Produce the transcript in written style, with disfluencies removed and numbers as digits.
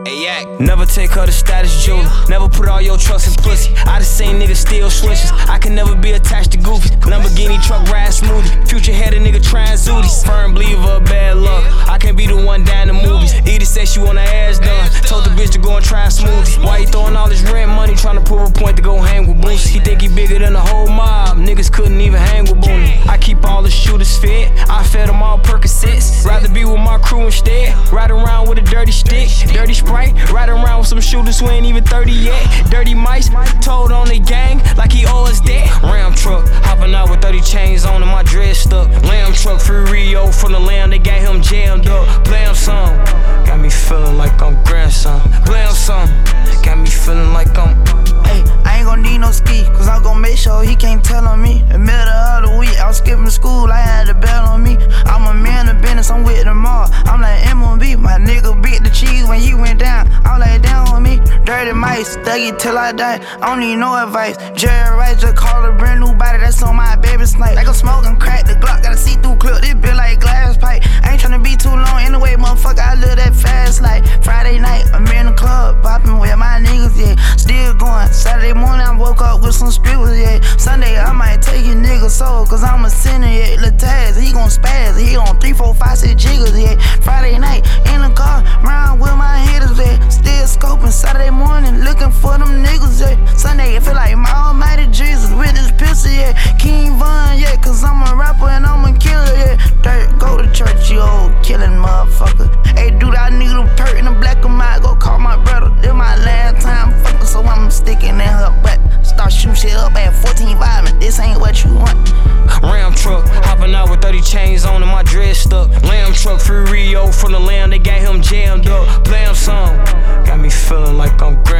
Never take her to status jeweler. Never put all your trust in pussy. I just seen niggas steal switches. I can never be attached to goofies. Lamborghini truck ride smoothie. Future head a nigga trying zooties. Firm believer of bad luck. I can't be the one down the movies. Edie said she want her ass done. Told the bitch to go and try a smoothie. Why he throwing all his rent money trying to prove a point to go hang with Boosie? He think he bigger than the whole mob. Niggas couldn't even hang with Booney. I keep all the shooters fed. I fed them all Percocets. Rather be with my crew instead. Ride around with a dirty stick, dirty Sprite. Ride around with some shooters who ain't even 30 yet. Dirty mice, told on the gang like he owe us debt. Ram truck, hopping out with 30 chains on and my dread stuck. Lamb truck, free Rio from the lamb, they got him jammed up. Blam some, got me feeling like I'm grandson. Blam some, got me feeling like I'm. Hey, I ain't gon' need no ski, cause I'm gon' make sure he can't tell on me. The middle of the week, I was skipping school, I had the bell on me. I'm a man of business, I'm with them all. I'm like MLB, my nigga beat the cheese when he went down. I'm like down on me, dirty mice, thuggy till I die. I don't need no advice. Jerry Rice just called a brand new body, that's on my baby snipe. Like I'm smoking crack, the Glock got a see-through clip, this bitch like glass pipe. I ain't tryna be too long anyway, motherfucker, I live that fast life. Friday night, I'm in the club, popping with my niggas, yeah. Still going. Saturday morning, I woke up with some strippers, yeah. Sunday, I might take your nigga soul, cause I'm a sinner, yeah. Lil Taz, he gon' spaz, he on 3, 4, 5, 6 jiggers, yeah. Friday night, in the car, round with my hitters, yeah. Still scoping, Saturday morning, looking for them niggas, yeah. Sunday, it feel like my almighty Jesus with this pistol, yeah. King Von, yeah, cause I'm a rapper and I'm a killer, yeah. Dirt, go to church, you old killing motherfucker. Hey, dude, I need a perk in the black of my, go call my brother. This my last time fucker, so I'm sticking in her butt. Start shooting shit up at 14 vibing, this ain't what you want. Ram truck, hopping out with 30 chains on and my dread stuck. Lamb truck, free Rio from the lamb, they got him jammed up. Blam some, got me feeling like I'm